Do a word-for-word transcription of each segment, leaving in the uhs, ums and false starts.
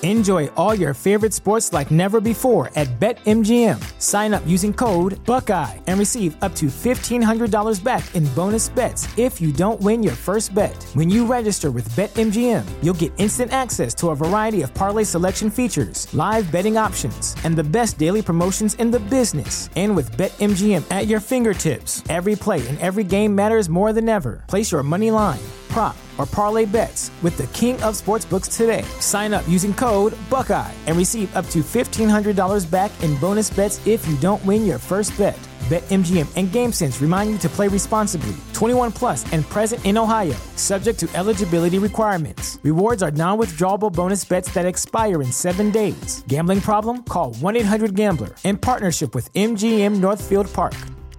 Enjoy all your favorite sports like never before at BetMGM. Sign up using code Buckeye and receive up to fifteen hundred dollars back in bonus bets if you don't win your first bet. When you register with BetMGM, you'll get instant access to a variety of parlay selection features, live betting options, and the best daily promotions in the business. And with BetMGM at your fingertips, every play and every game matters more than ever. Place your money line, prop, or parlay bets with the king of sportsbooks today. Sign up using code Buckeye and receive up to fifteen hundred dollars back in bonus bets if you don't win your first bet. BetMGM and GameSense remind you to play responsibly. twenty-one plus and present in Ohio, subject to eligibility requirements. Rewards are non-withdrawable bonus bets that expire in seven days. Gambling problem? Call one eight hundred gambler in partnership with M G M Northfield Park.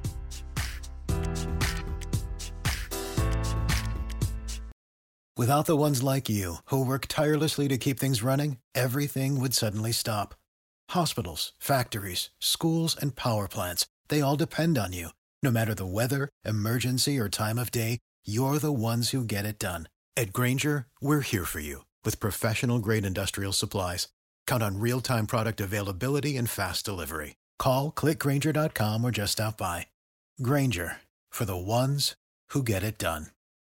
Without the ones like you, who work tirelessly to keep things running, everything would suddenly stop. Hospitals, factories, schools, and power plants, they all depend on you. No matter the weather, emergency, or time of day, you're the ones who get it done. At Grainger, we're here for you with professional-grade industrial supplies. Count on real-time product availability and fast delivery. Call, click Grainger dot com, or just stop by. Grainger, for the ones who get it done.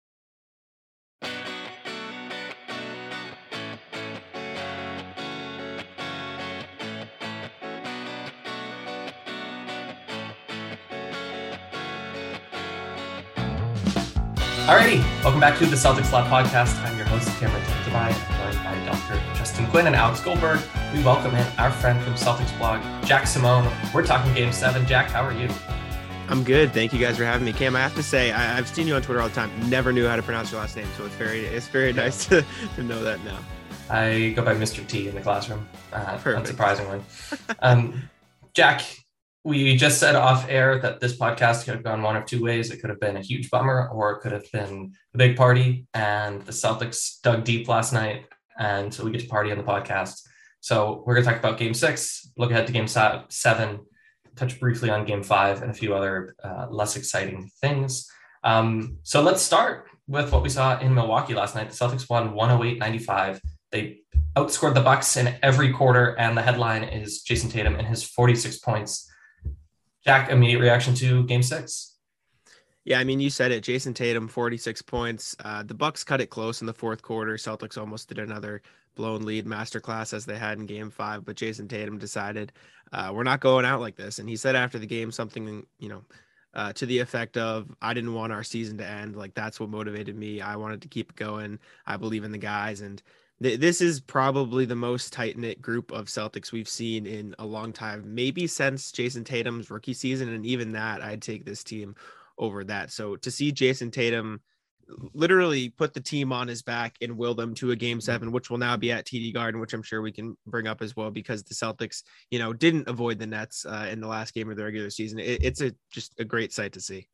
Alrighty, welcome back to the Celtics Lab podcast. I'm your host, Cameron Tabai, joined by Doctor Justin Quinn and Alex Goldberg. We welcome in our friend from Celtics blog, Jack Simone. We're talking Game seven. Jack, how are you? I'm good. Thank you guys for having me. Cam, I have to say, I, I've seen you on Twitter all the time. Never knew how to pronounce your last name, so it's very it's very nice to, to know that now. I go by Mister T in the classroom, uh, unsurprisingly. um, Jack, we just said off air that this podcast could have gone one of two ways. It could have been a huge bummer, or it could have been a big party. And the Celtics dug deep last night, and so we get to party on the podcast. So we're going to talk about Game Six, look ahead to Game Seven, touch briefly on Game Five, and a few other uh, less exciting things. Um, so let's start with what we saw in Milwaukee last night. The Celtics won one oh eight ninety-five. They outscored the Bucks in every quarter, and the headline is Jason Tatum and his forty-six points. Jack, immediate reaction to Game Six. Yeah, I mean, you said it. Jason Tatum, forty-six points. Uh, the Bucks cut it close in the fourth quarter. Celtics almost did another blown lead masterclass as they had in Game Five, but Jason Tatum decided uh, we're not going out like this. And he said after the game something, you know, uh, to the effect of, I didn't want our season to end. Like, that's what motivated me. I wanted to keep going. I believe in the guys. And this is probably the most tight-knit group of Celtics we've seen in a long time, maybe since Jason Tatum's rookie season. And even that, I'd take this team over that. So to see Jason Tatum literally put the team on his back and will them to a Game Seven, which will now be at T D Garden, which I'm sure we can bring up as well, because the Celtics, you know, didn't avoid the Nets uh, in the last game of the regular season. It, it's a just a great sight to see.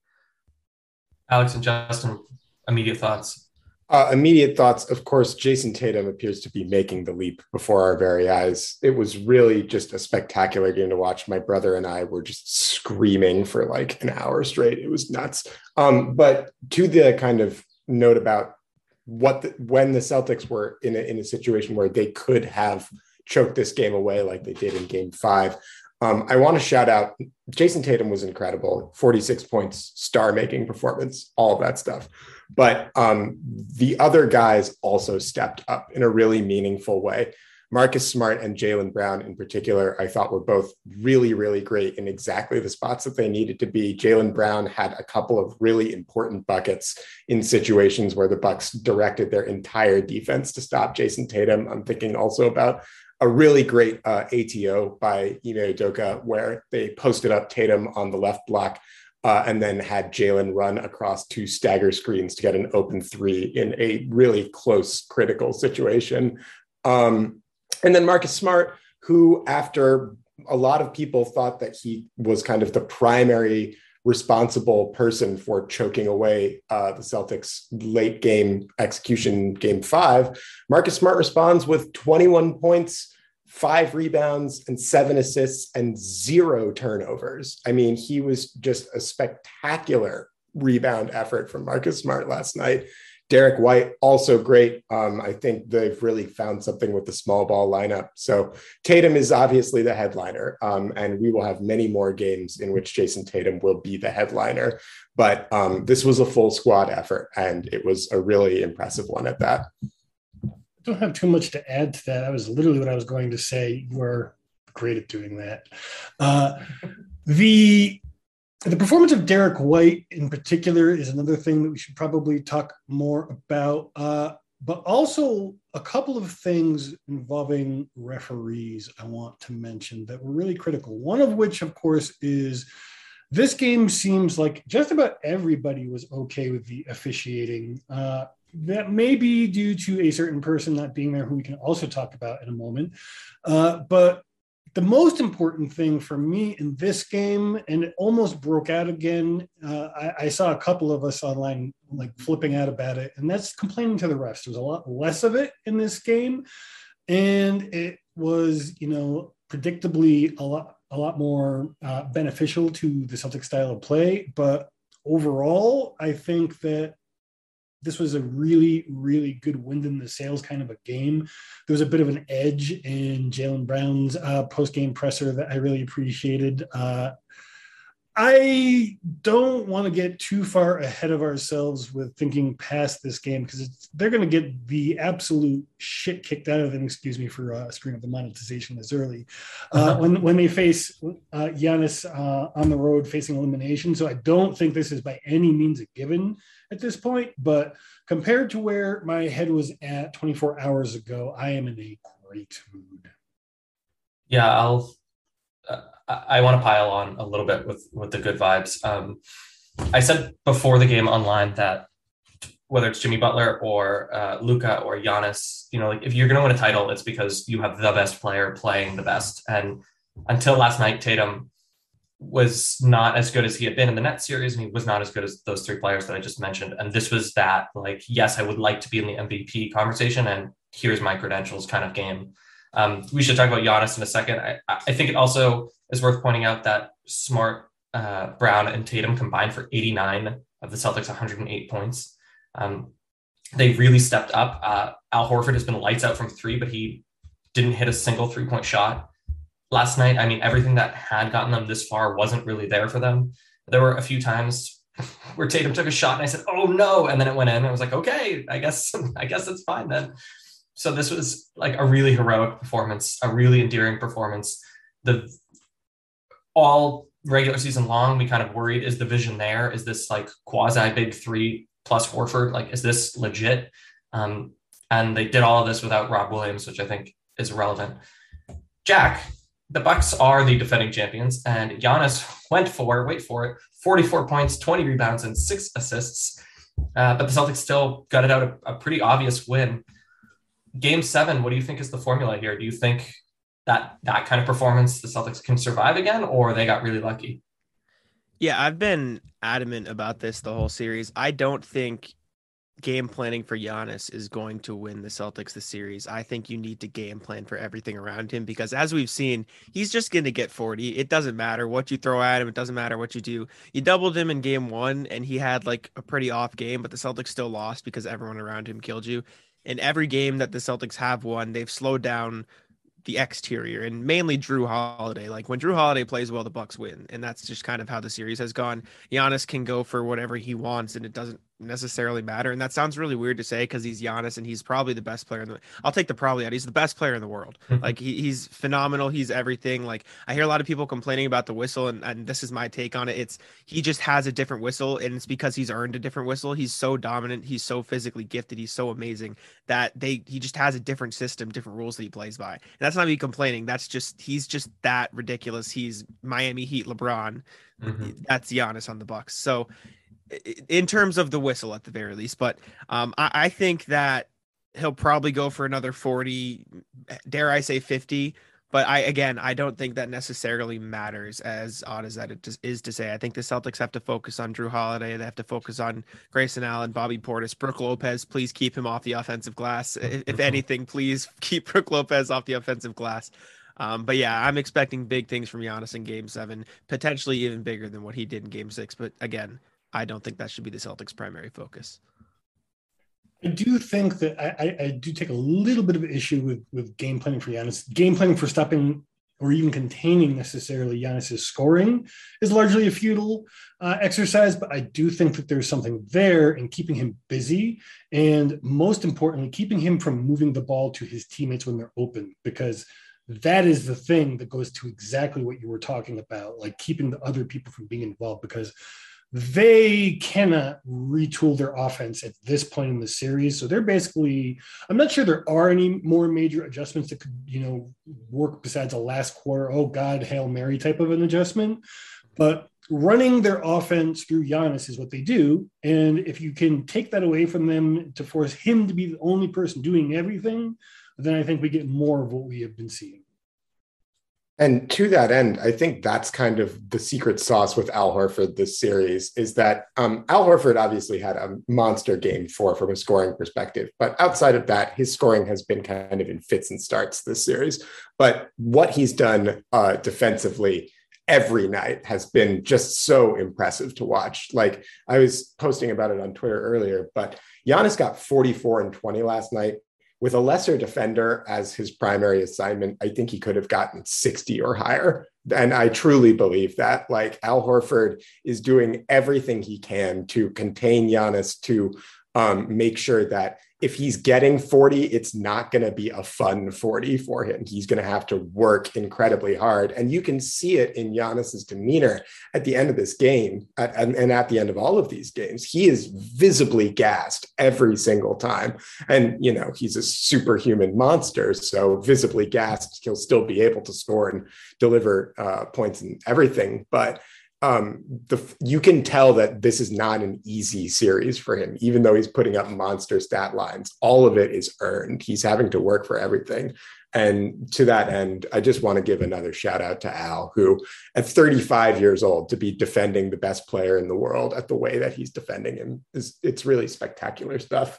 Alex and Justin, immediate thoughts. Uh, immediate thoughts, of course, Jason Tatum appears to be making the leap before our very eyes. It was really just a spectacular game to watch. My brother and I were just screaming for like an hour straight. It was nuts. Um, but to the kind of note about what the, when the Celtics were in a, in a situation where they could have choked this game away like they did in Game Five, um, I want to shout out Jason Tatum was incredible. forty-six points, star-making performance, all of that stuff. But um, the other guys also stepped up in a really meaningful way. Marcus Smart and Jaylen Brown in particular, I thought were both really, really great in exactly the spots that they needed to be. Jaylen Brown had a couple of really important buckets in situations where the Bucks directed their entire defense to stop Jason Tatum. I'm thinking also about a really great uh, A T O by Ime Udoka, where they posted up Tatum on the left block uh, and then had Jaylen run across two stagger screens to get an open three in a really close, critical situation. Um, and then Marcus Smart, who after a lot of people thought that he was kind of the primary responsible person for choking away uh, the Celtics late game execution Game Five, Marcus Smart responds with twenty-one points, five rebounds, and seven assists and zero turnovers. I mean, he was just a spectacular rebound effort from Marcus Smart last night. Derek White, also great. Um, I think they've really found something with the small ball lineup. So Tatum is obviously the headliner, um, and we will have many more games in which Jayson Tatum will be the headliner. But um, this was a full squad effort, and it was a really impressive one at that. I don't have too much to add to that. That was literally what I was going to say. You are great at doing that. Uh, the The performance of Derek White in particular is another thing that we should probably talk more about, uh, but also a couple of things involving referees I want to mention that were really critical. One of which, of course, is this game seems like just about everybody was okay with the officiating. Uh, that may be due to a certain person not being there who we can also talk about in a moment. Uh, but the most important thing for me in this game, and it almost broke out again, uh, I, I saw a couple of us online like flipping out about it, and that's complaining to the refs. There's a lot less of it in this game, and it was, you know, predictably a lot, a lot more uh, beneficial to the Celtics style of play. But overall, I think that this was a really, really good wind in the sails kind of a game. There was a bit of an edge in Jaylen Brown's uh, post-game presser that I really appreciated. Uh, I don't want to get too far ahead of ourselves with thinking past this game because they're going to get the absolute shit kicked out of them, excuse me for uh, screwing up the monetization this early, uh, uh-huh. when, when they face uh, Giannis uh, on the road facing elimination. So I don't think this is by any means a given at this point, but compared to where my head was at twenty-four hours ago, I am in a great mood. Yeah, I'll, uh, I want to pile on a little bit with, with the good vibes. Um, I said before the game online that whether it's Jimmy Butler or uh, Luka or Giannis, you know, like if you're going to win a title, it's because you have the best player playing the best. And until last night, Tatum was not as good as he had been in the Nets series, and he was not as good as those three players that I just mentioned. And this was that, like, yes, I would like to be in the M V P conversation, and here's my credentials kind of game. Um, we should talk about Giannis in a second. I, I think it also is worth pointing out that Smart, uh, Brown, and Tatum combined for eighty-nine of the Celtics' one hundred eight points. Um, they really stepped up. Uh, Al Horford has been lights out from three, but he didn't hit a single three-point shot last night. I mean, everything that had gotten them this far wasn't really there for them. There were a few times where Tatum took a shot and I said, oh no. And then it went in. And I was like, okay, I guess, I guess it's fine then. So this was like a really heroic performance, a really endearing performance. The all regular season long, we kind of worried, is the vision there? Is this like quasi big three plus Horford? Like, is this legit? Um, and they did all of this without Rob Williams, which I think is relevant. Jack, the Bucks are the defending champions, and Giannis went for, wait for it, forty-four points, twenty rebounds, and six assists. Uh, but the Celtics still got it out a, a pretty obvious win. Game seven, what do you think is the formula here? Do you think that that kind of performance the Celtics can survive again, or they got really lucky? Yeah, I've been adamant about this the whole series. I don't think game planning for Giannis is going to win the Celtics the series. I think you need to game plan for everything around him because as we've seen, he's just going to get forty. It doesn't matter what you throw at him. It doesn't matter what you do. You doubled him in game one and he had like a pretty off game, but the Celtics still lost because everyone around him killed you. In every game that the Celtics have won, they've slowed down the exterior and mainly Drew Holiday. Like when Drew Holiday plays well, the Bucks win. And that's just kind of how the series has gone. Giannis can go for whatever he wants and it doesn't necessarily matter. And that sounds really weird to say because he's Giannis and he's probably the best player in the I'll take the probably out. He's the best player in the world. Like he, he's phenomenal. He's everything. Like I hear a lot of people complaining about the whistle and, and this is my take on it. It's he just has a different whistle and it's because he's earned a different whistle. He's so dominant. He's so physically gifted. He's so amazing that they he just has a different system, different rules that he plays by. And that's not me complaining. That's just he's just that ridiculous. He's Miami Heat LeBron. Mm-hmm. That's Giannis on the Bucks. So in terms of the whistle at the very least, but um, I, I think that he'll probably go for another forty, dare I say fifty, but I, again, I don't think that necessarily matters as odd as that it is to say. I think the Celtics have to focus on Drew Holiday. They have to focus on Grayson Allen, Bobby Portis, Brook Lopez. Please keep him off the offensive glass. If, if anything, please keep Brook Lopez off the offensive glass. Um, but yeah, I'm expecting big things from Giannis in game seven, potentially even bigger than what he did in game six. But again, I don't think that should be the Celtics' primary focus. I do think that I, I do take a little bit of issue with, with game planning for Giannis. Game planning for stopping or even containing necessarily Giannis's scoring is largely a futile uh, exercise, but I do think that there's something there in keeping him busy and, most importantly, keeping him from moving the ball to his teammates when they're open, because that is the thing that goes to exactly what you were talking about, like keeping the other people from being involved, because they cannot retool their offense at this point in the series. So they're basically, I'm not sure there are any more major adjustments that could, you know, work besides a last quarter, oh God, Hail Mary type of an adjustment. But running their offense through Giannis is what they do. And if you can take that away from them to force him to be the only person doing everything, then I think we get more of what we have been seeing. And to that end, I think that's kind of the secret sauce with Al Horford this series, is that um, Al Horford obviously had a monster game four from a scoring perspective. But outside of that, his scoring has been kind of in fits and starts this series. But what he's done uh, defensively every night has been just so impressive to watch. Like, I was posting about it on Twitter earlier, but Giannis got forty-four and twenty last night. With a lesser defender as his primary assignment, I think he could have gotten sixty or higher. And I truly believe that. Like, Al Horford is doing everything he can to contain Giannis, to um, make sure that if he's getting forty, it's not going to be a fun forty for him. He's going to have to work incredibly hard. And you can see it in Giannis's demeanor at the end of this game, at, and, and at the end of all of these games. He is visibly gassed every single time. And, you know, he's a superhuman monster. So visibly gassed, he'll still be able to score and deliver uh, points and everything. But Um, the, you can tell that this is not an easy series for him, even though he's putting up monster stat lines. All of it is earned. He's having to work for everything. And to that end, I just want to give another shout out to Al, who at thirty-five years old, to be defending the best player in the world at the way that he's defending him is, it's really spectacular stuff.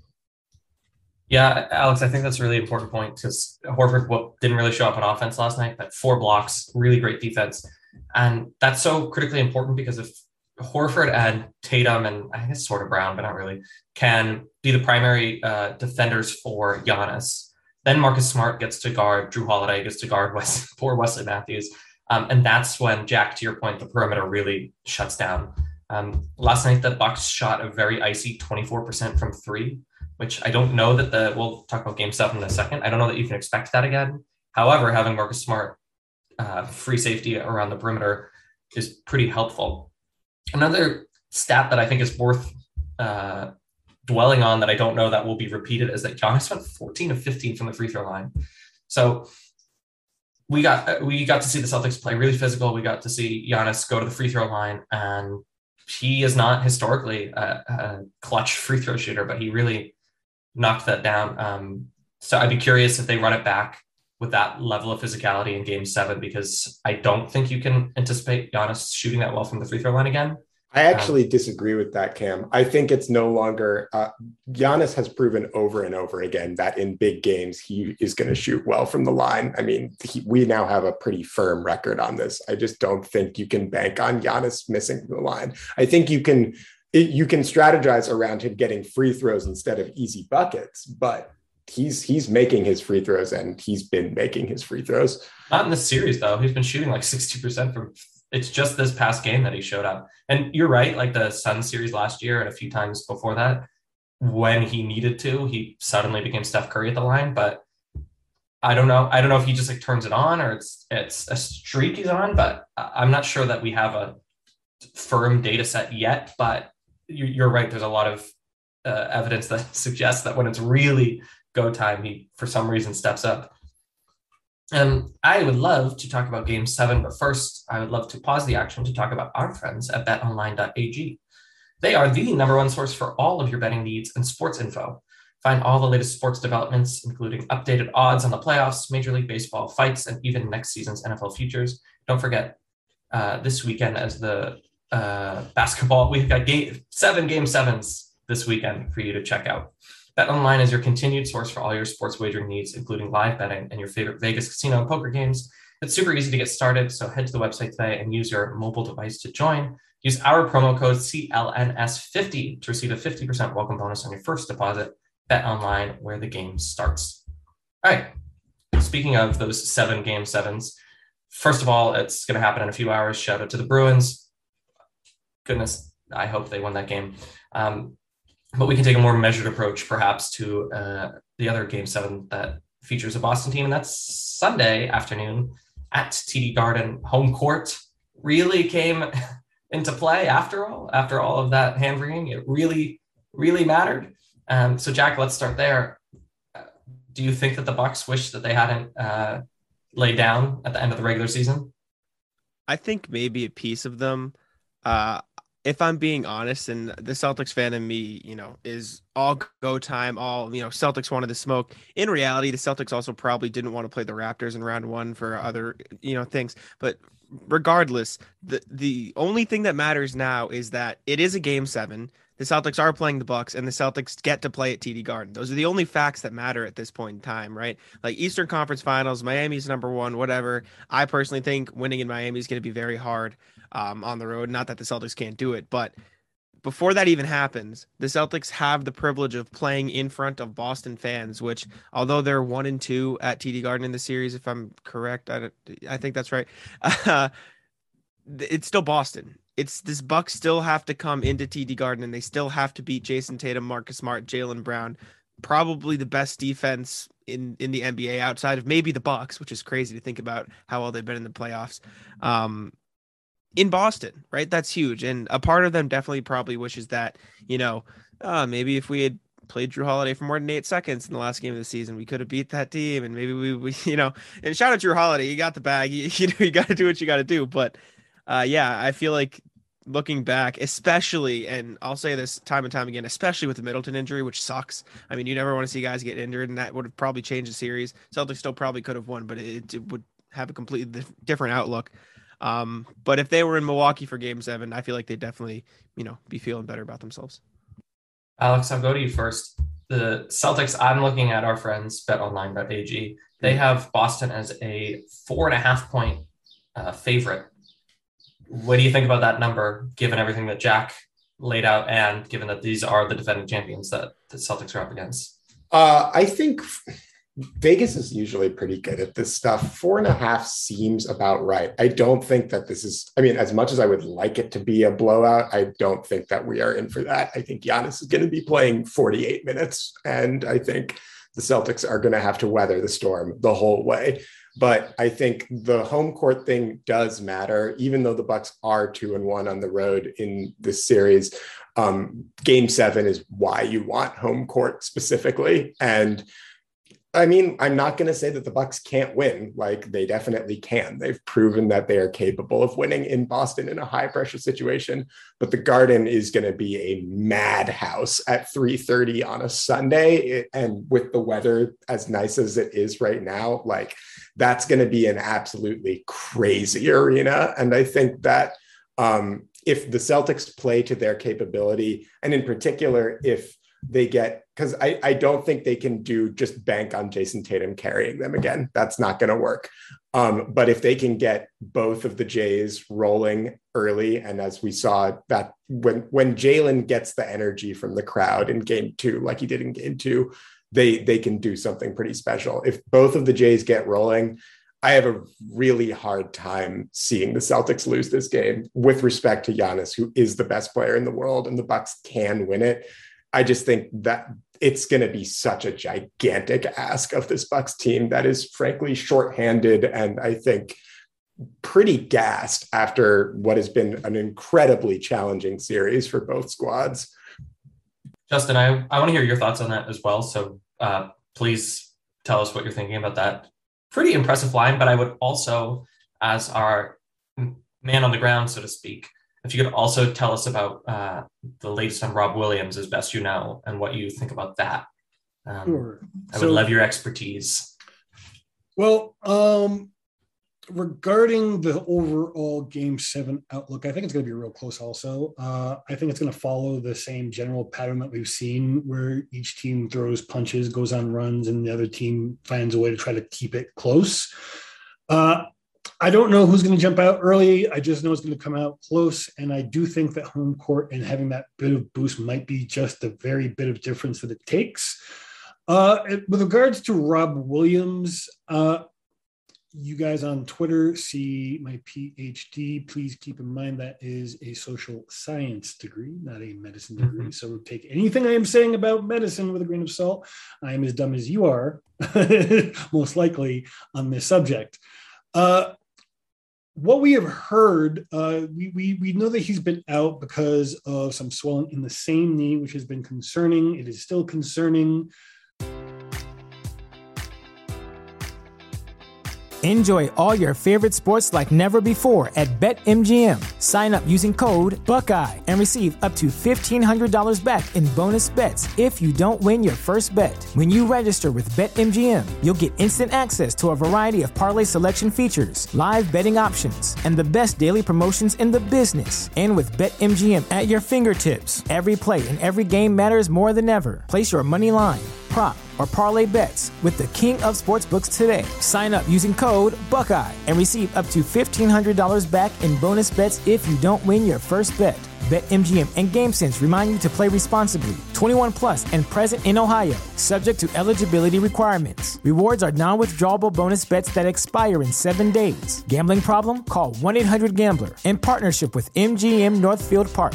Yeah, Alex, I think that's a really important point, because Horford didn't really show up on offense last night, but four blocks, really great defense. And that's so critically important, because if Horford and Tatum, and I guess sort of Brown, but not really, can be the primary uh, defenders for Giannis, then Marcus Smart gets to guard Drew Holiday, gets to guard West, poor Wesley Matthews. Um, and that's when, Jack, to your point, the perimeter really shuts down. Um, last night, the Bucks shot a very icy twenty-four percent from three, which I don't know that the, we'll talk about game seven in a second. I don't know that you can expect that again. However, having Marcus Smart Uh, free safety around the perimeter is pretty helpful. Another stat that I think is worth uh, dwelling on, that I don't know that will be repeated, is that Giannis went fourteen of fifteen from the free throw line. So we got we got to see the Celtics play really physical. We got to see Giannis go to the free throw line, and he is not historically a, a clutch free throw shooter, but he really knocked that down. Um, so I'd be curious if they run it back with that level of physicality in game seven, because I don't think you can anticipate Giannis shooting that well from the free throw line again. I actually um, disagree with that, Cam. I think it's no longer, uh, Giannis has proven over and over again that in big games, he is going to shoot well from the line. I mean, he, we now have a pretty firm record on this. I just don't think you can bank on Giannis missing the line. I think you can, it, you can strategize around him getting free throws instead of easy buckets, but he's he's making his free throws, and he's been making his free throws. Not in this series, though. He's been shooting like sixty percent from, it's just this past game that he showed up. And you're right, like the Suns series last year and a few times before that, when he needed to, he suddenly became Steph Curry at the line. But I don't know. I don't know if he just like turns it on, or it's it's a streak he's on, but I'm not sure that we have a firm data set yet. But you're right. There's a lot of uh, evidence that suggests that when it's really go time, he for some reason steps up. And I would love to talk about game seven, but first I would love to pause the action to talk about our friends at bet online dot a g. They are the number one source for all of your betting needs and sports info. Find all the latest sports developments, including updated odds on the playoffs, Major League Baseball fights, and even next season's N F L futures. Don't forget uh, this weekend as the uh, basketball, we've got game, seven game sevens this weekend for you to check out. BetOnline is your continued source for all your sports wagering needs, including live betting and your favorite Vegas casino and poker games. It's super easy to get started, so head to the website today and use your mobile device to join. Use our promo code C L N S fifty to receive a fifty percent welcome bonus on your first deposit. Bet online where the game starts. All right. Speaking of those seven game sevens, first of all, it's going to happen in a few hours. Shout out to the Bruins. Goodness, I hope they won that game. Um, but we can take a more measured approach, perhaps, to uh, the other game seven that features a Boston team, and that's Sunday afternoon at T D Garden. Home court really came into play after all, after all of that hand wringing. It really, really mattered. Um, so, Jack, let's start there. Do you think that the Bucks wish that they hadn't uh, laid down at the end of the regular season? I think maybe a piece of them. Uh, if I'm being honest, and the Celtics fan in me, you know, is all go time, all, you know, Celtics wanted to smoke. In reality, the Celtics also probably didn't want to play the Raptors in round one for other, you know, things. But regardless, the the only thing that matters now is that it is a game seven. The Celtics are playing the Bucks, and the Celtics get to play at T D Garden. Those are the only facts that matter at this point in time, right? Like Eastern Conference Finals, Miami's number one, whatever. I personally think winning in Miami is going to be very hard um, on the road. Not that the Celtics can't do it, but before that even happens, the Celtics have the privilege of playing in front of Boston fans, which, although they're one and two at T D Garden in the series, if I'm correct, I, I think that's right. Uh, it's still Boston. It's this Bucks still have to come into T D Garden, and they still have to beat Jason Tatum, Marcus Smart, Jaylen Brown, probably the best defense in, in the N B A outside of maybe the Bucks, which is crazy to think about how well they've been in the playoffs. Um, in Boston, right? That's huge. And a part of them definitely probably wishes that, you know, uh, maybe if we had played Drew Holiday for more than eight seconds in the last game of the season, we could have beat that team. And maybe we, we you know, and shout out Drew Holiday, you got the bag, you, you know, you got to do what you got to do. But uh, yeah, I feel like looking back, especially, and I'll say this time and time again, especially with the Middleton injury, which sucks. I mean, you never want to see guys get injured, and that would have probably changed the series. Celtics still probably could have won, but it, it would have a completely different outlook. Um, but if they were in Milwaukee for game seven, I feel like they'd definitely, you know, be feeling better about themselves. Alex, I'll go to you first. The Celtics, I'm looking at our friends, bet online dot a g. They have Boston as a four and a half point uh, favorite. What do you think about that number, given everything that Jack laid out and given that these are the defending champions that the Celtics are up against? Uh, I think Vegas is usually pretty good at this stuff. Four and a half seems about right. I don't think that this is, I mean, as much as I would like it to be a blowout, I don't think that we are in for that. I think Giannis is going to be playing forty-eight minutes, and I think the Celtics are going to have to weather the storm the whole way. But I think the home court thing does matter, even though the Bucks are two and one on the road in this series. Um, game seven is why you want home court specifically. And I mean, I'm not going to say that the Bucks can't win. Like, they definitely can. They've proven that they are capable of winning in Boston in a high pressure situation, but the Garden is going to be a madhouse at three thirty on a Sunday. And with the weather as nice as it is right now, like, that's going to be an absolutely crazy arena. And I think that um, if the Celtics play to their capability, and in particular, if they get, because I, I don't think they can do just bank on Jason Tatum carrying them again. That's not going to work. Um, but if they can get both of the Jays rolling early, and as we saw that when, when Jaylen gets the energy from the crowd in game two, like he did in game two, they, they can do something pretty special. If both of the Jays get rolling, I have a really hard time seeing the Celtics lose this game with respect to Giannis, who is the best player in the world, and the Bucks can win it. I just think that it's going to be such a gigantic ask of this Bucks team that is frankly shorthanded, and I think pretty gassed after what has been an incredibly challenging series for both squads. Justin, I, I want to hear your thoughts on that as well. So uh, please tell us what you're thinking about that pretty impressive line. But I would also, as our man on the ground, so to speak, if you could also tell us about uh, the latest on Rob Williams, as best you know, and what you think about that. Um, sure. I would so, love your expertise. Well, um, regarding the overall game seven outlook, I think it's going to be real close also. Uh, I think it's going to follow the same general pattern that we've seen, where each team throws punches, goes on runs, and the other team finds a way to try to keep it close. Uh, I don't know who's going to jump out early. I just know it's going to come out close. And I do think that home court and having that bit of boost might be just the very bit of difference that it takes. Uh, with regards to Rob Williams, uh, you guys on Twitter see my P H D. Please keep in mind that is a social science degree, not a medicine degree. Mm-hmm. So take anything I am saying about medicine with a grain of salt. I am as dumb as you are, most likely, on this subject. Uh, what we have heard, uh, we, we, we know that he's been out because of some swelling in the same knee, which has been concerning. It is still concerning. Enjoy all your favorite sports like never before at BetMGM. Sign up using code Buckeye and receive up to fifteen hundred dollars back in bonus bets if you don't win your first bet. When you register with BetMGM, you'll get instant access to a variety of parlay selection features, live betting options, and the best daily promotions in the business. And with BetMGM at your fingertips, every play and every game matters more than ever. Place your money line, prop, or parlay bets with the king of sportsbooks today. Sign up using code Buckeye and receive up to fifteen hundred dollars back in bonus bets if you don't win your first bet. BetMGM and GameSense remind you to play responsibly. twenty-one plus and present in Ohio, subject to eligibility requirements. Rewards are non-withdrawable bonus bets that expire in seven days. Gambling problem? Call one eight hundred gambler in partnership with M G M Northfield Park.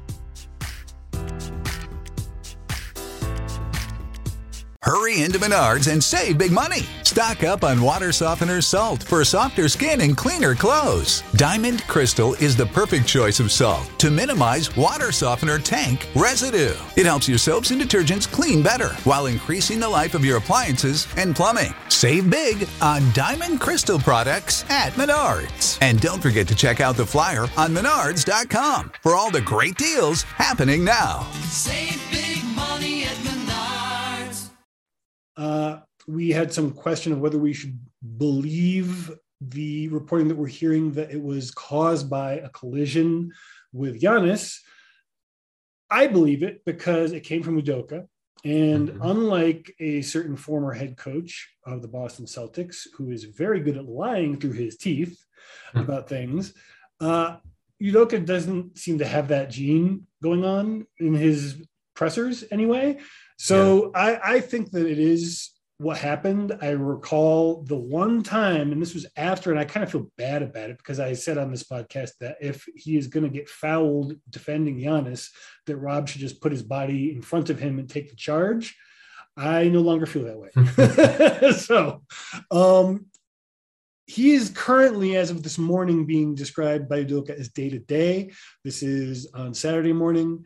Hurry into Menards and save big money. Stock up on water softener salt for softer skin and cleaner clothes. Diamond Crystal is the perfect choice of salt to minimize water softener tank residue. It helps your soaps and detergents clean better while increasing the life of your appliances and plumbing. Save big on Diamond Crystal products at Menards. And don't forget to check out the flyer on menards dot com for all the great deals happening now. Save big money at Menards. Uh, we had some question of whether we should believe the reporting that we're hearing that it was caused by a collision with Giannis. I believe it because it came from Udoka. And mm-hmm. unlike a certain former head coach of the Boston Celtics, who is very good at lying through his teeth mm-hmm. about things, uh, Udoka doesn't seem to have that gene going on in his pressers anyway. So yeah. I, I think that it is what happened. I recall the one time, and this was after, and I kind of feel bad about it because I said on this podcast that if he is going to get fouled defending Giannis, that Rob should just put his body in front of him and take the charge. I no longer feel that way. so um, he is currently, as of this morning, being described by Udoka as day-to-day. This is on Saturday morning.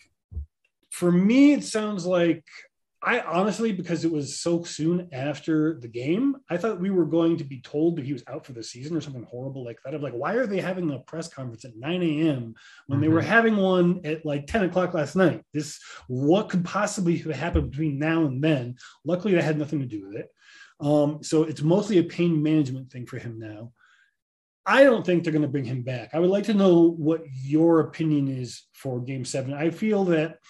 For me, it sounds like, I honestly, because it was so soon after the game, I thought we were going to be told that he was out for the season or something horrible like that. I'm like, why are they having a press conference at nine a.m. when mm-hmm. they were having one at like ten o'clock last night? This, what could possibly have happened between now and then? Luckily, that had nothing to do with it. Um, so it's mostly a pain management thing for him now. I don't think they're going to bring him back. I would like to know what your opinion is for Game seven. I feel that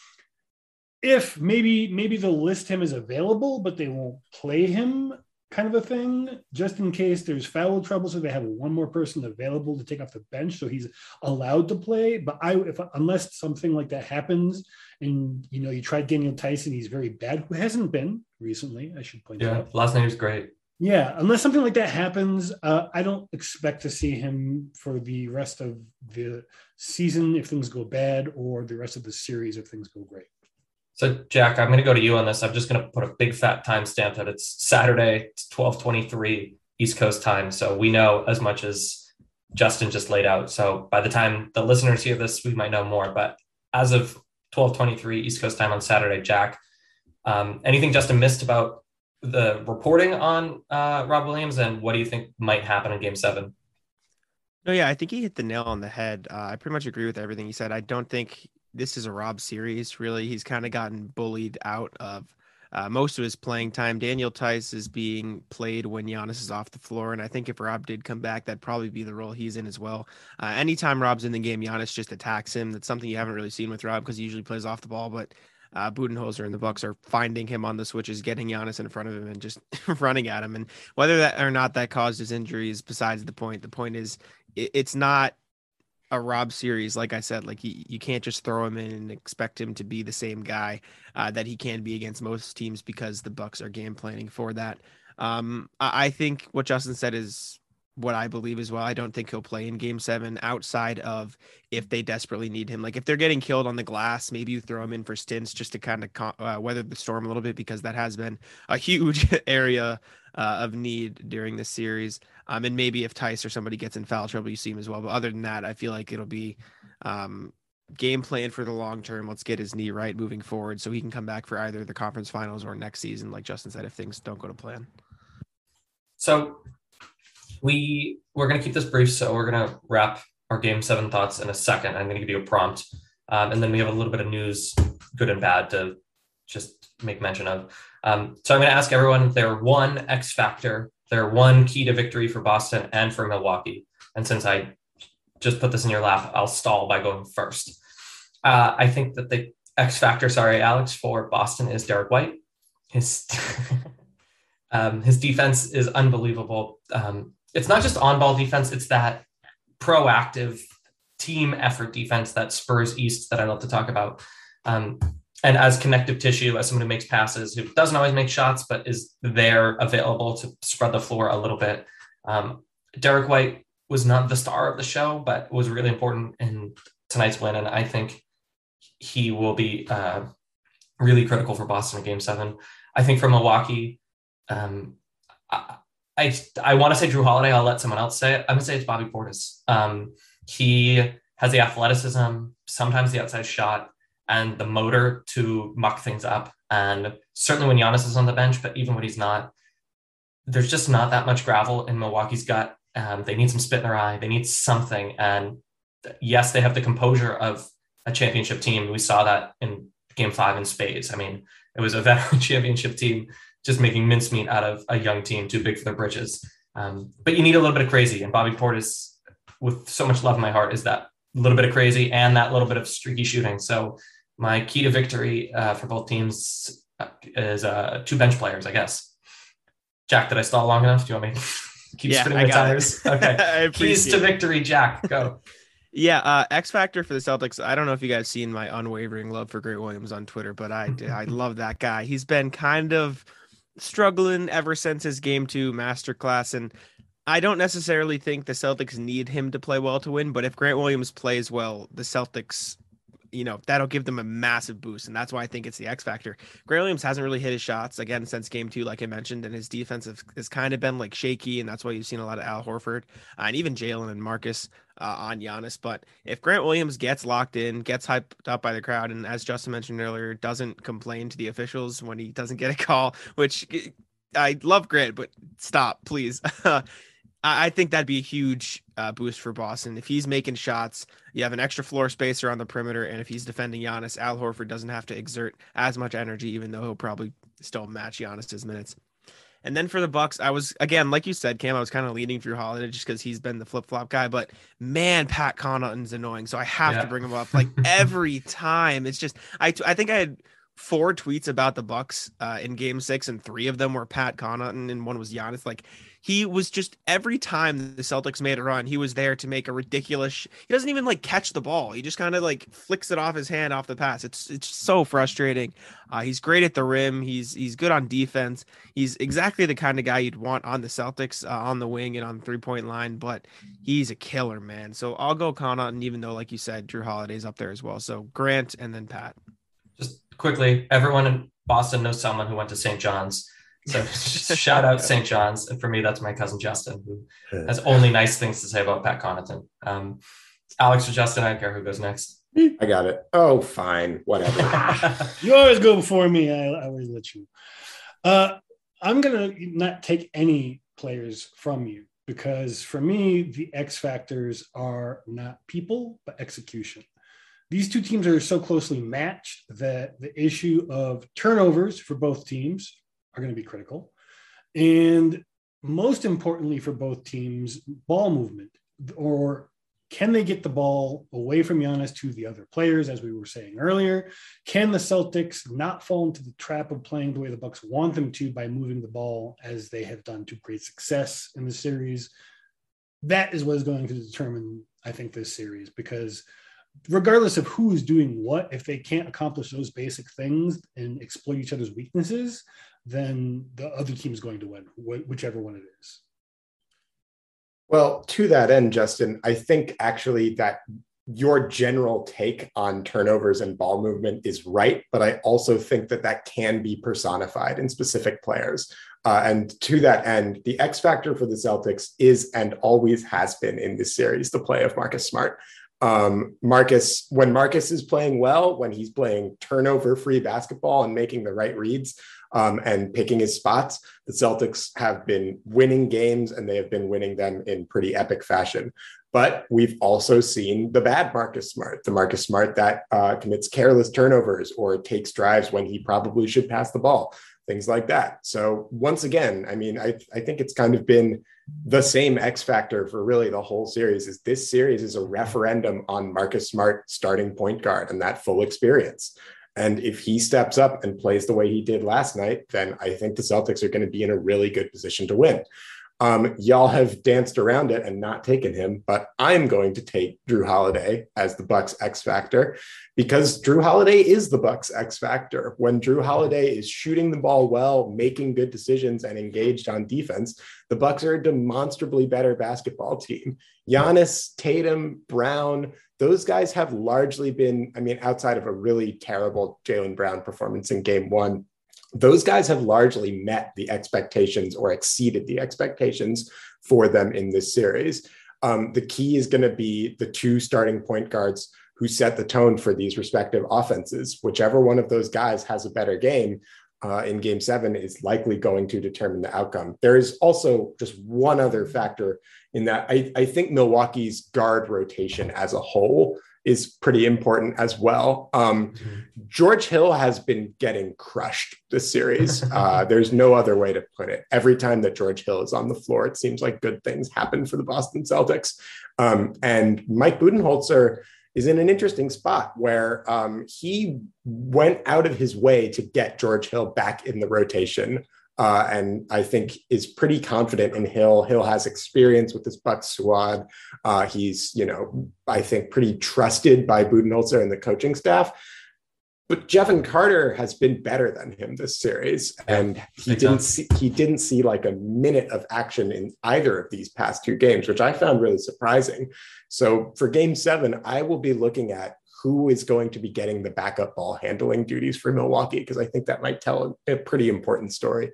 if maybe maybe they'll list him as available, but they won't play him, kind of a thing, just in case there's foul trouble, so they have one more person available to take off the bench, so he's allowed to play. But I, if unless something like that happens, and you know, you tried Daniel Tyson, he's very bad, who hasn't been recently, I should point yeah, out. Yeah, last night was great. Yeah, unless something like that happens, uh, I don't expect to see him for the rest of the season if things go bad, or the rest of the series if things go great. So, Jack, I'm going to go to you on this. I'm just going to put a big fat timestamp that it's Saturday, it's twelve twenty-three East Coast time. So we know as much as Justin just laid out. So by the time the listeners hear this, we might know more. But as of twelve twenty-three East Coast time on Saturday, Jack, um, anything Justin missed about the reporting on uh, Rob Williams, and what do you think might happen in Game seven? No, yeah, I think he hit the nail on the head. Uh, I pretty much agree with everything he said. I don't think this is a Rob series, really. He's kind of gotten bullied out of uh, most of his playing time. Daniel Tice is being played when Giannis is off the floor, and I think if Rob did come back, that'd probably be the role he's in as well. Uh, anytime Rob's in the game, Giannis just attacks him. That's something you haven't really seen with Rob because he usually plays off the ball, but uh, Budenholzer and the Bucks are finding him on the switches, getting Giannis in front of him and just running at him. And whether that or not that caused his injuries, besides the point, the point is it, it's not a Rob series. Like I said, like he, you can't just throw him in and expect him to be the same guy uh, that he can be against most teams, because the Bucks are game planning for that. Um, I, I think what Justin said is what I believe as well. I don't think he'll play in game seven outside of if they desperately need him. Like if they're getting killed on the glass, maybe you throw him in for stints just to kind of uh, weather the storm a little bit, because that has been a huge area uh, of need during this series. Um, and maybe if Tice or somebody gets in foul trouble, you see him as well. But other than that, I feel like it'll be um, game plan for the long term. Let's get his knee right moving forward so he can come back for either the conference finals or next season, like Justin said, if things don't go to plan. So we, we're going to keep this brief, so we're going to wrap our game seven thoughts in a second. I'm going to give you a prompt, um, and then we have a little bit of news, good and bad, to just make mention of. Um, so I'm going to ask everyone their one X factor, their one key to victory for Boston and for Milwaukee. And since I just put this in your lap, I'll stall by going first. Uh, I think that the X factor, sorry, Alex, for Boston is Derek White. His um, his defense is unbelievable. Um, it's not just on-ball defense, it's that proactive team effort defense that Spurs East that I love to talk about. Um, and as connective tissue, as someone who makes passes, who doesn't always make shots, but is there available to spread the floor a little bit. Um, Derek White was not the star of the show, but was really important in tonight's win. And I think he will be uh, really critical for Boston in game seven. I think for Milwaukee, um, I, I, I want to say Drew Holiday. I'll let someone else say it. I'm going to say it's Bobby Portis. Um, he has the athleticism, sometimes the outside shot, and the motor to muck things up. And certainly when Giannis is on the bench, but even when he's not, there's just not that much gravel in Milwaukee's gut. Um, they need some spit in their eye. They need something. And yes, they have the composure of a championship team. We saw that in game five in spades. I mean, it was a veteran championship team just making mincemeat out of a young team too big for their britches. Um, but you need a little bit of crazy. And Bobby Portis, with so much love in my heart, is that little bit of crazy and that little bit of streaky shooting. So my key to victory uh, for both teams is uh, two bench players, I guess. Jack, did I stall long enough? Do you want me to keep yeah, spinning my tires? It. Okay. Keys to victory, Jack. Go. Yeah, uh, X factor for the Celtics. I don't know if you guys seen my unwavering love for Grant Williams on Twitter, but I I love that guy. He's been kind of struggling ever since his game two masterclass, and I don't necessarily think the Celtics need him to play well to win, but if Grant Williams plays well, the Celtics, you know, that'll give them a massive boost. And that's why I think it's the X factor. Grant Williams hasn't really hit his shots again since game two, like I mentioned, and his defense has, has kind of been like shaky. And that's why you've seen a lot of Al Horford uh, and even Jalen and Marcus uh, on Giannis. But if Grant Williams gets locked in, gets hyped up by the crowd, and as Justin mentioned earlier, doesn't complain to the officials when he doesn't get a call, which I love Grant, but stop, please. I think that'd be a huge uh, boost for Boston. If he's making shots, you have an extra floor spacer on the perimeter, and if he's defending Giannis, Al Horford doesn't have to exert as much energy, even though he'll probably still match Giannis's minutes. And then for the Bucks, I was, again, like you said, Cam, I was kind of leading through Holiday just because he's been the flip-flop guy, but man, Pat Connaughton's annoying, so I have yeah. to bring him up like every time. It's just, I, I think I had four tweets about the Bucks uh, in game six, and three of them were Pat Connaughton, and one was Giannis. Like, he was just, every time the Celtics made a run, he was there to make a ridiculous, he doesn't even like catch the ball. He just kind of like flicks it off his hand off the pass. It's it's so frustrating. Uh, he's great at the rim. He's he's good on defense. He's exactly the kind of guy you'd want on the Celtics, uh, on the wing and on the three-point line, but he's a killer, man. So I'll go Connaughton, even though, like you said, Drew Holiday's up there as well. So Grant and then Pat. Just quickly, everyone in Boston knows someone who went to Saint John's. So shout out Saint John's. And for me, that's my cousin Justin, who has only nice things to say about Pat Connaughton. Um, Alex or Justin, I don't care who goes next. I got it. Oh, fine. Whatever. You always go before me. I, I always let you. Uh, I'm going to not take any players from you, because for me, the X factors are not people, but execution. These two teams are so closely matched that the issue of turnovers for both teams are going to be critical. And most importantly for both teams, ball movement, or Can they get the ball away from Giannis to the other players, as we were saying earlier? Can the Celtics not fall into the trap of playing the way the Bucks want them to by moving the ball as they have done to great success in the series? That is what is going to determine, I think, this series, because regardless of who is doing what, if they can't accomplish those basic things and exploit each other's weaknesses, then the other team is going to win, wh- whichever one it is. Well, to that end, Justin, I think actually that your general take on turnovers and ball movement is right, but I also think that that can be personified in specific players. Uh, and to that end, the X factor for the Celtics is and always has been in this series the play of Marcus Smart. Um, Marcus, when Marcus is playing well, when he's playing turnover-free basketball and making the right reads um, and picking his spots, the Celtics have been winning games, and they have been winning them in pretty epic fashion. But we've also seen the bad Marcus Smart, the Marcus Smart that uh, commits careless turnovers or takes drives when he probably should pass the ball, things like that. So once again, I mean, I, I think it's kind of been the same X factor for really the whole series. Is this series is a referendum on Marcus Smart starting point guard and that full experience. And if he steps up and plays the way he did last night, then I think the Celtics are going to be in a really good position to win. Um, y'all have danced around it and not taken him, but I'm going to take Jrue Holiday as the Bucks X factor because Jrue Holiday is the Bucks X factor. When Jrue Holiday is shooting the ball well, making good decisions, and engaged on defense, the Bucks are a demonstrably better basketball team. Giannis, Tatum, Brown, those guys have largely been, I mean, outside of a really terrible Jaylen Brown performance in game one, those guys have largely met the expectations or exceeded the expectations for them in this series. Um, the key is going to be the two starting point guards who set the tone for these respective offenses. Whichever one of those guys has a better game uh, in game seven is likely going to determine the outcome. There is also just one other factor in that I, I think Milwaukee's guard rotation as a whole is pretty important as well. Um, mm-hmm. George Hill has been getting crushed this series. Uh, there's no other way to put it. Every time that George Hill is on the floor, it seems like good things happen for the Boston Celtics. Um, and Mike Budenholzer is in an interesting spot where um, he went out of his way to get George Hill back in the rotation. Uh, and I think is pretty confident in Hill. Hill has experience with this Bucks squad. Uh, he's, you know, I think pretty trusted by Budenholzer and the coaching staff. But Jevon Carter has been better than him this series, and he didn't see he didn't see like a minute of action in either of these past two games, which I found really surprising. So for Game Seven, I will be looking at who is going to be getting the backup ball handling duties for Milwaukee, because I think that might tell a, a pretty important story.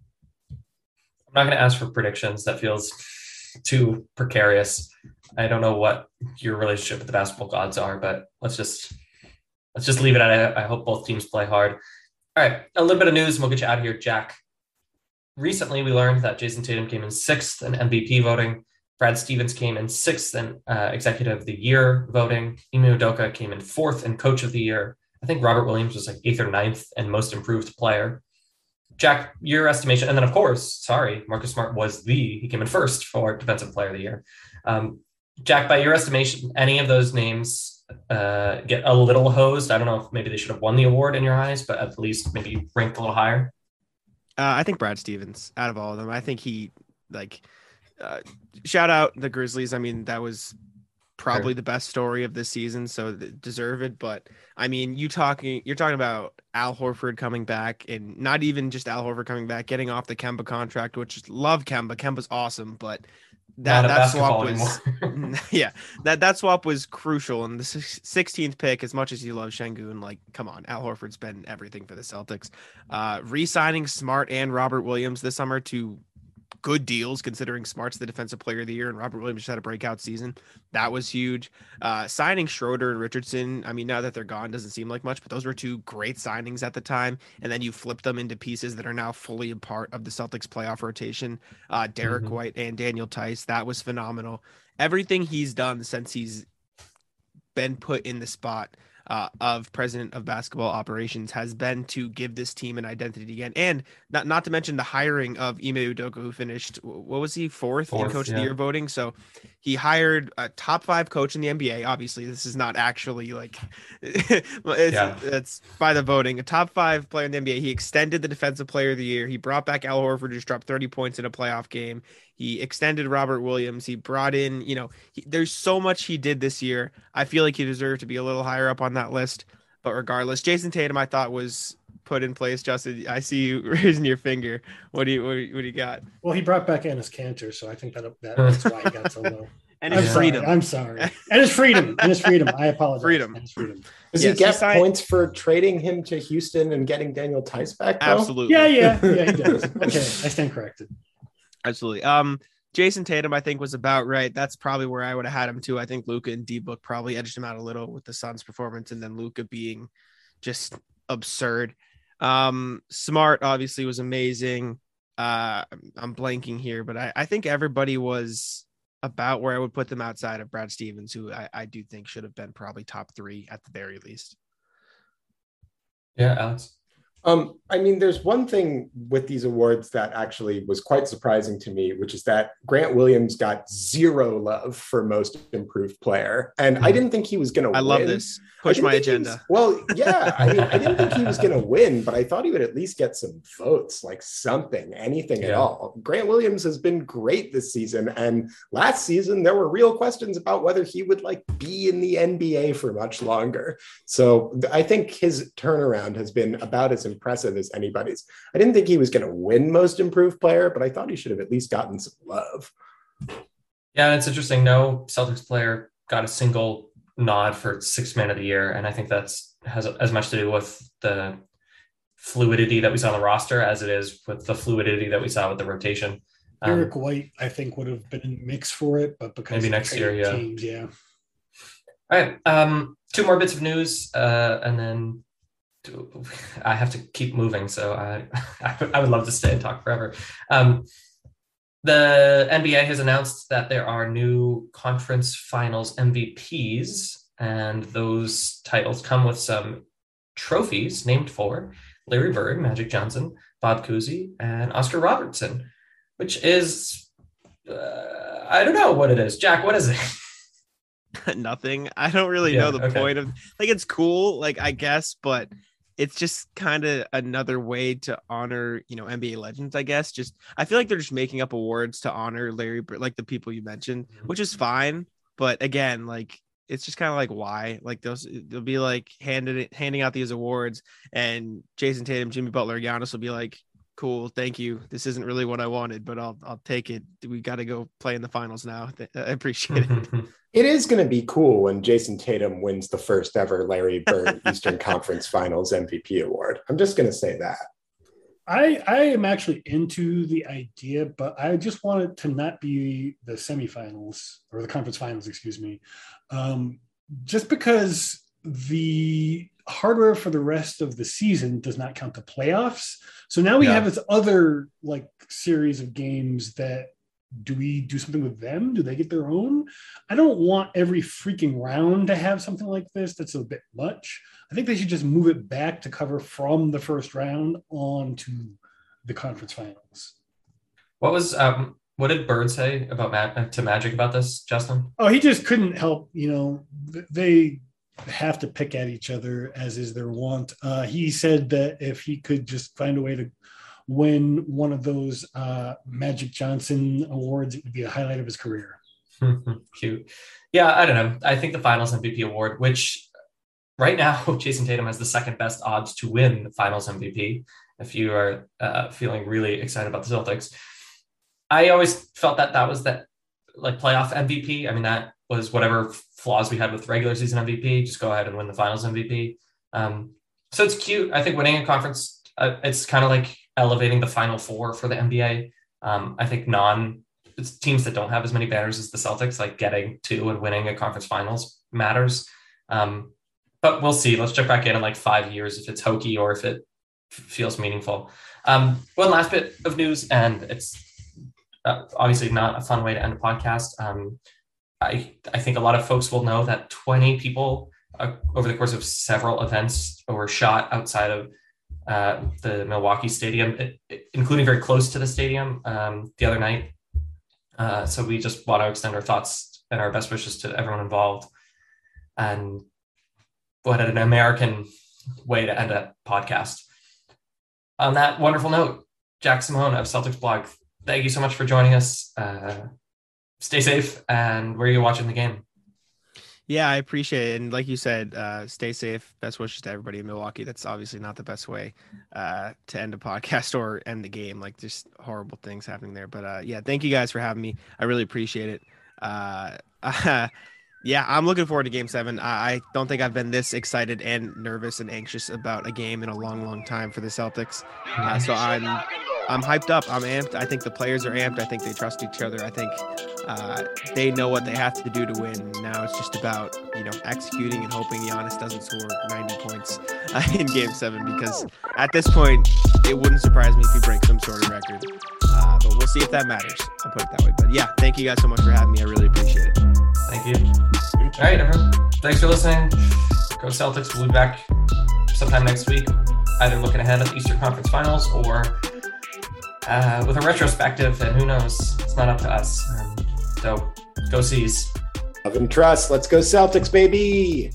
I'm not going to ask for predictions. That feels too precarious. I don't know what your relationship with the basketball gods are, but let's just let's just leave it at I, I hope both teams play hard. All right, a little bit of news and we'll get you out of here, Jack. Recently, we learned that Jason Tatum came in sixth in M V P voting. Brad Stevens came in sixth in uh, Executive of the Year voting. Ime Udoka came in fourth in Coach of the Year. I think Robert Williams was like eighth or ninth and Most Improved Player. Jack, your estimation, and then of course, sorry, Marcus Smart was the, he came in first for Defensive Player of the Year. Um, Jack, by your estimation, any of those names uh, get a little hosed? I don't know if maybe they should have won the award in your eyes, but at least maybe ranked a little higher. Uh, I think Brad Stevens out of all of them. I think he like uh, shout out the Grizzlies. I mean, that was probably sure. the best story of this season, so deserve it. But I mean, you talking, you're talking about Al Horford coming back, and not even just Al Horford coming back, getting off the Kemba contract, which love Kemba. Kemba's awesome, but that that swap was yeah, that that swap was crucial. And the sixteenth pick, as much as you love Şengün, like come on, Al Horford's been everything for the Celtics. Uh, re-signing Smart and Robert Williams this summer to good deals, considering Smart's the Defensive Player of the Year and Robert Williams just had a breakout season. That was huge. Uh, signing Schroeder and Richardson, I mean, now that they're gone, doesn't seem like much, but those were two great signings at the time. And then you flip them into pieces that are now fully a part of the Celtics playoff rotation. Uh, Derek mm-hmm. White and Daniel Tice, that was phenomenal. Everything he's done since he's been put in the spot uh, of president of basketball operations has been to give this team an identity again. And not, not to mention the hiring of Ime Udoka, who finished, what was he, fourth, fourth in coach yeah. of the year voting. So he hired a top five coach in the N B A. Obviously, this is not actually like, it's, yeah. it's by the voting, a top five player in the N B A. He extended the defensive player of the year. He brought back Al Horford, just dropped thirty points in a playoff game. He extended Robert Williams. He brought in, you know, he, there's so much he did this year. I feel like he deserved to be a little higher up on that list. But regardless, Jason Tatum, I thought was put in place. Justin, I see you raising your finger. What do you what do you, what do you got? Well, he brought back Enes Kanter, so I think that that's why he got so low. And his I'm freedom. Sorry, I'm sorry. And his freedom. And his freedom. I apologize. Freedom. And his freedom. Does yes, he get he signed... points for trading him to Houston and getting Daniel Tice back? Though? Absolutely. Yeah, yeah, yeah, he does. Okay, I stand corrected. Absolutely. Um, Jason Tatum, I think, was about right. That's probably where I would have had him too. I think Luka and D-Book probably edged him out a little with the Suns' performance, and then Luka being just absurd. Um, Smart obviously was amazing. Uh, I'm blanking here, but I, I think everybody was about where I would put them outside of Brad Stevens, who I, I do think should have been probably top three at the very least. Yeah, Alex. Um, I mean, there's one thing with these awards that actually was quite surprising to me, which is that Grant Williams got zero love for most improved player. And mm-hmm. I didn't think he was going to win. I love this. Push my agenda. Was, well, yeah, I mean, I didn't think he was going to win, but I thought he would at least get some votes, like something, anything yeah. at all. Grant Williams has been great this season. And last season, there were real questions about whether he would like be in the N B A for much longer. So I think his turnaround has been about as impressive as anybody's. I didn't think he was going to win most improved player, but I thought he should have at least gotten some love. Yeah, and it's interesting. No Celtics player got a single nod for sixth man of the year, and I think that's has as much to do with the fluidity that we saw on the roster as it is with the fluidity that we saw with the rotation. Um, Derek White, I think, would have been in the mix for it, but because maybe next year, yeah. Teams, yeah. All right, um, two more bits of news, uh, and then I have to keep moving, so I I would love to stay and talk forever. Um, the N B A has announced that there are new conference finals M V Ps, and those titles come with some trophies named for Larry Bird, Magic Johnson, Bob Cousy, and Oscar Robertson, which is, uh, I don't know what it is. Jack, what is it? Nothing. I don't really yeah, know the okay. point of, like, it's cool, like, I guess, but it's just kind of another way to honor, you know, N B A legends, I guess. Just, I feel like they're just making up awards to honor Larry, like the people you mentioned, which is fine. But again, like, it's just kind of like, why? Like, those, they'll be like handed, handing out these awards, and Jason Tatum, Jimmy Butler, Giannis will be like, cool, thank you. This isn't really what I wanted, but I'll I'll take it. We got to go play in the finals now. I appreciate it. It is going to be cool when Jason Tatum wins the first ever Larry Bird Eastern Conference Finals M V P award. I'm just going to say that. I I am actually into the idea, but I just want it to not be the semifinals or the conference finals, excuse me. Um, just because the hardware for the rest of the season does not count the playoffs. So now we yeah. have this other like series of games that, do we do something with them? Do they get their own? I don't want every freaking round to have something like this. That's a bit much. I think they should just move it back to cover from the first round on to the conference finals. What was, um, what did Bird say about Matt to Magic about this, Justin? Oh, he just couldn't help, you know, they have to pick at each other as is their wont. Uh, he said that if he could just find a way to win one of those uh, Magic Johnson awards, it would be a highlight of his career. Cute. Yeah, I don't know. I think the Finals M V P award, which right now Jason Tatum has the second best odds to win the Finals M V P, if you are uh, feeling really excited about the Celtics. I always felt that that was that like playoff M V P. I mean, that was whatever flaws we had with regular season M V P, just go ahead and win the Finals M V P. Um, so it's cute. I think winning a conference, uh, it's kind of like elevating the Final Four for the N B A. Um, I think non it's teams that don't have as many banners as the Celtics, like getting to and winning a conference finals matters. Um, but we'll see. Let's check back in in like five years if it's hokey or if it f- feels meaningful. Um, one last bit of news, and it's uh, obviously not a fun way to end a podcast. Um, I, I think a lot of folks will know that twenty people uh, over the course of several events were shot outside of uh, the Milwaukee Stadium, it, it, including very close to the stadium um, the other night. Uh, so we just want to extend our thoughts and our best wishes to everyone involved. And what an American way to end a podcast. On that wonderful note, Jack Simone of Celtics Blog, thank you so much for joining us. Uh, stay safe. And where are you watching the game? Yeah, I appreciate it. And like you said, uh, stay safe. Best wishes to everybody in Milwaukee. That's obviously not the best way uh, to end a podcast or end the game. Like, just horrible things happening there. But uh, yeah, thank you guys for having me. I really appreciate it. Uh, uh, yeah, I'm looking forward to game seven. I, I don't think I've been this excited and nervous and anxious about a game in a long, long time for the Celtics. Uh, so I'm I'm hyped up. I'm amped. I think the players are amped. I think they trust each other. I think uh, they know what they have to do to win. Now it's just about, you know, executing and hoping Giannis doesn't score ninety points uh, in game seven, because at this point, it wouldn't surprise me if he breaks some sort of record. Uh, but we'll see if that matters. I'll put it that way. But yeah, thank you guys so much for having me. I really appreciate it. Thank you. All right, everyone. Thanks for listening. Go Celtics. We'll be back sometime next week, either looking ahead at the Eastern Conference Finals or uh, with a retrospective, and who knows? It's not up to us. Um, so go C's. Love and trust. Let's go Celtics, baby.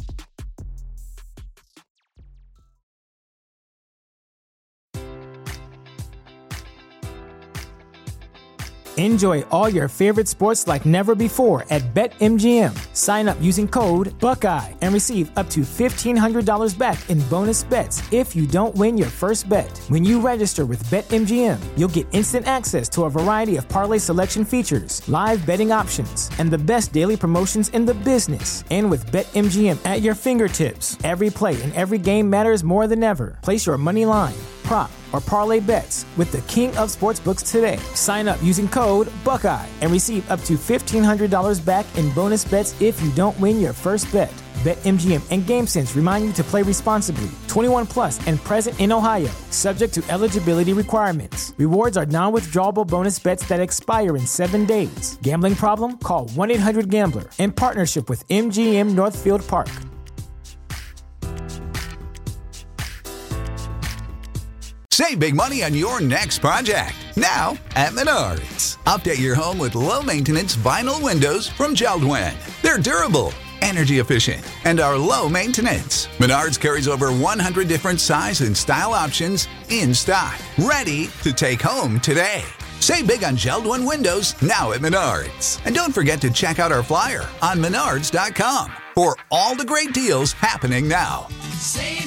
Enjoy all your favorite sports like never before at BetMGM. Sign up using code Buckeye and receive up to fifteen hundred dollars back in bonus bets if you don't win your first bet. When you register with BetMGM, you'll get instant access to a variety of parlay selection features, live betting options, and the best daily promotions in the business. And with BetMGM at your fingertips, every play and every game matters more than ever. Place your money line, prop, or parlay bets with the king of sportsbooks today. Sign up using code Buckeye and receive up to fifteen hundred dollars back in bonus bets if you don't win your first bet. BetMGM and GameSense remind you to play responsibly. twenty-one plus and present in Ohio, subject to eligibility requirements. Rewards are non-withdrawable bonus bets that expire in seven days. Gambling problem? Call one eight hundred gambler in partnership with M G M Northfield Park. Save big money on your next project, now at Menards. Update your home with low-maintenance vinyl windows from Jeld-Wen. They're durable, energy efficient, and are low maintenance. Menards carries over one hundred different size and style options in stock, ready to take home today. Save big on Jeld-Wen windows now at Menards. And don't forget to check out our flyer on menards dot com for all the great deals happening now. Save